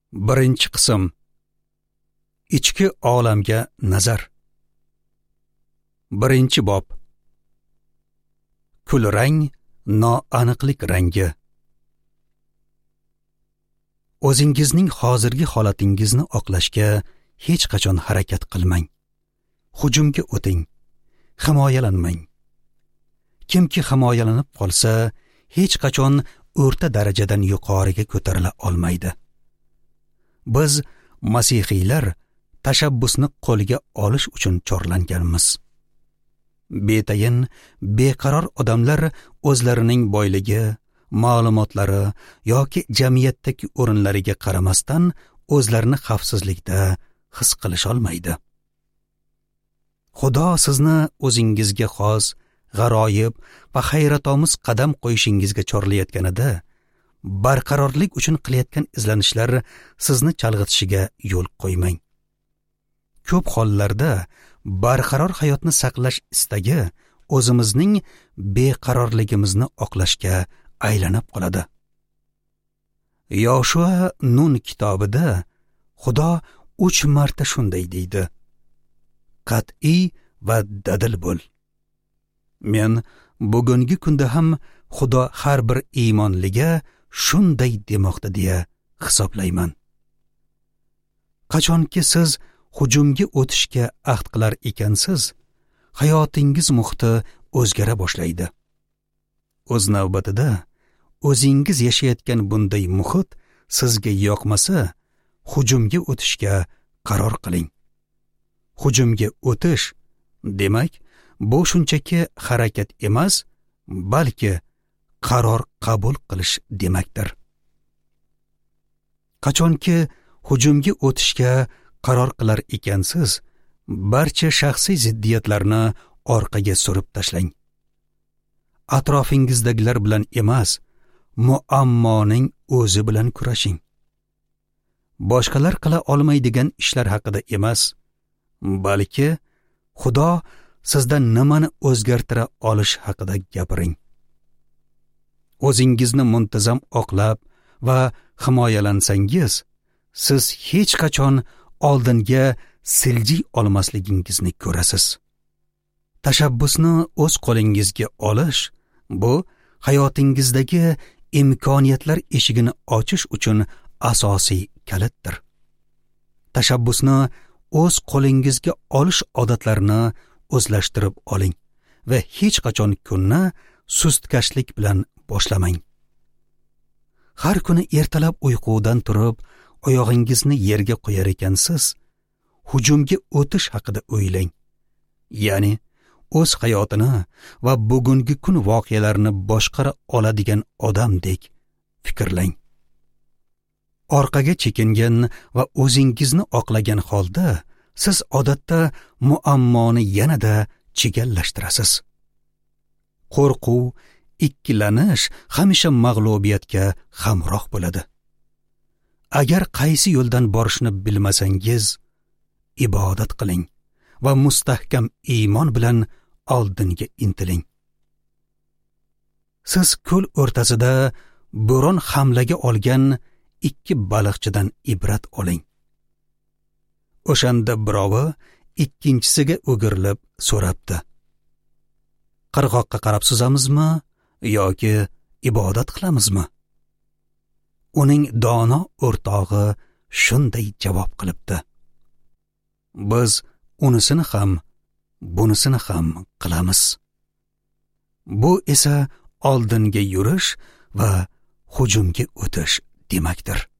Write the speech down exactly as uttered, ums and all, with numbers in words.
Birinchi qism. Ichki olamga nazar. Birinchi bob. Kulrang noaniqlik rangi. O'zingizning hozirgi holatingizni oqlashga hech qachon harakat qilmang. Hujumga o'ting. Himoyalanmang. Kimki himoyalanib qolsa, hech qachon o'rta darajadan yuqoriga ko'tarila olmaydi. Biz masihiylar tashabbusni qo'lga olish uchun chorlanganmiz. Betayin, beqaror odamlar o'zlarining boyligi, ma'lumotlari yoki jamiyatdagi o'rinlariga qaramasdan o'zlarini xavfsizlikda his qilish olmaydi. Xudo sizni o'zingizga xos, g'aroyib va hayratomuz qadam qo'yishingizga chorlayotganida, barqarorlik uchun qilayotgan izlanishlar sizni chalg'itishiga yo'l qo'ymang. Ko'p hollarda barqaror hayotni saqlash istagi o'zimizning beqarorligimizni oqlashga aylanib qoladi. Yoshua Nun kitobida Xudo uch marta shunday deydi: Qat'iy va dadil bo'l. Men bugungi kunda ham Xudo har bir iymonliga shunday demoqda deya hisoblayman. Qachonki siz hujumga o'tishga ahd qilar ekansiz, hayotingiz muhiti o'zgara boshlaydi. O'z navbatida, o'zingiz yashayotgan bunday muhit sizga yoqmasa, hujumga o'tishga qaror qiling. Hujumga o'tish demak, bu shunchaki harakat emas, balki qaror qabul qilish demakdir. Qachonki hujumga o'tishga qaror qilar ekansiz, barcha shaxsiy ziddiyatlarni orqaga surib tashlang. Atrofingizdagilar bilan emas, muammoning o'zi bilan kurashing. Boshqalar qila olmaydigan ishlar haqida emas, balki Xudo sizdan nimani o'zgartira olish haqida gapiring. O'zingizni muntazam oqlab va himoyalansangiz, siz hech qachon oldinga siljiy olmasligingizni ko'rasiz. Tashabbusni o'z qo'lingizga olish bu hayotingizdagi imkoniyatlar eshigini ochish uchun asosiy kalitdir. Tashabbusni o'z qo'lingizga olish odatlarini o'zlashtirib oling va hech qachon kunni sustkashlik bilan boshlamang. Har kuni ertalab uyqudan turib, oyog'ingizni yerga qo'yar ekansiz, hujumga o'tish haqida o'ylang. Ya'ni o'z hayotini va bugungi kun voqealarini boshqara oladigan odamdek fikrlang. Orqaga chekingan va o'zingizni oqlagan holda siz odatda muammoni yanada chigallashtirasiz. Qo'rquv, ikkilanish hamisha mag'lubiyatga hamroh bo'ladi. Agar qaysi yo'ldan borishni bilmasangiz, ibodat qiling va mustahkam iymon bilan oldinga intiling. Siz ko'l o'rtasida bo'ron hamlaga olgan ikki baliqchidan ibrat oling. O'shanda birovi ikkinchisiga o'girilib so'rabdi: Qirg'oqqa qarab suzamizmi yoki ibodat qilamizmi? Uning dono o'rtog'i shunday javob qilibdi: Biz unisini ham, bunisini ham qilamiz. Bu esa oldinga yurish va hujumga o'tish demakdir.